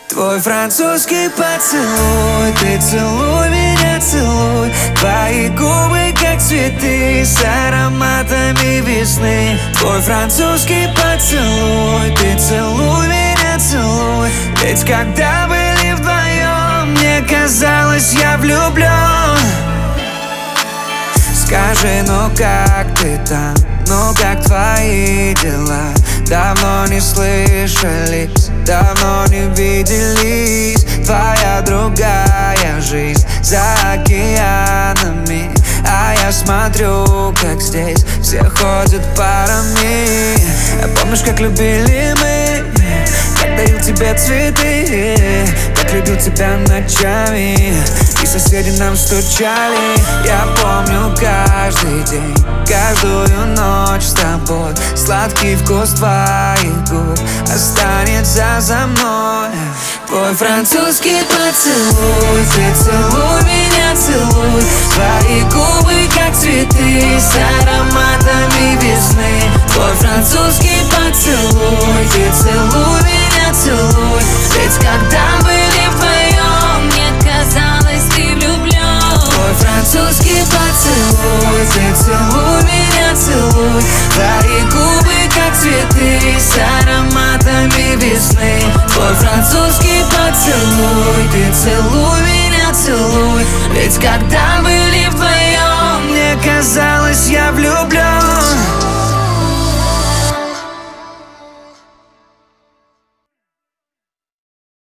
Твой французский поцелуй, ты целуй меня, целуй. Твои губы как цветы с ароматами весны. Твой французский поцелуй, ты целуй меня, целуй. Ведь когда были вдвоем, мне казалось, я влюблен. Скажи, ну как ты там, ну как твои дела? Давно не слышались, давно не виделись. Твоя другая жизнь за океанами, а я смотрю, как здесь все ходят парами. Помнишь, как любили мы, как дарил тебе цветы, как любил тебя ночами, и соседи нам стучали. Я помню каждый день, каждую ночь с тобой. Сладкий вкус твоих губ останется за мной. Твой французский поцелуй, ты целуй меня, целуй. Твои губы как цветы с ароматами весны. Твой французский поцелуй, ты целуй меня, целуй. Ведь когда были вдвоем, мне казалось, ты влюблен. Твой французский поцелуй, ты целуй меня, целуй. Твои губы как цветы с ароматами весны. Твой французский поцелуй, ты целуй меня, целуй. Ведь когда были вдвоем, мне казалось, я влюблен.